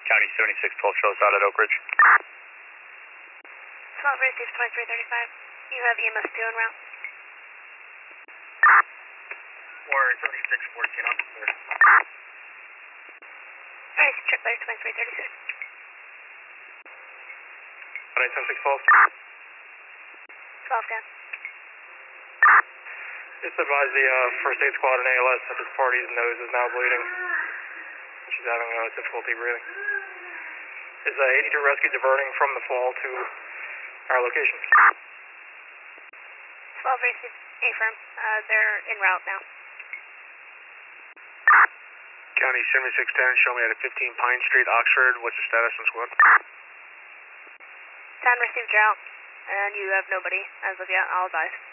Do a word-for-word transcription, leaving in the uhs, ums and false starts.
County seventy-six twelve shows out at Oak Ridge. twelve received twenty-three thirty-five. You have E M S two en route. Or seventy-six fourteen on the third. Alright, trip there, twenty-three thirty-six. County seventy-six twelve. twelve gun. Just advise the uh, first aid squad and A L S that this party's nose is now bleeding. She's having uh, difficulty breathing. Is uh, eighty-two rescue diverting from the fall to our location? twelve received affirm. Uh, they're en route now. County seventy-six ten, show me at a fifteen Pine Street, Oxford. What's the status on squad? ten received, you're out. And you have nobody as of yet, I'll advise.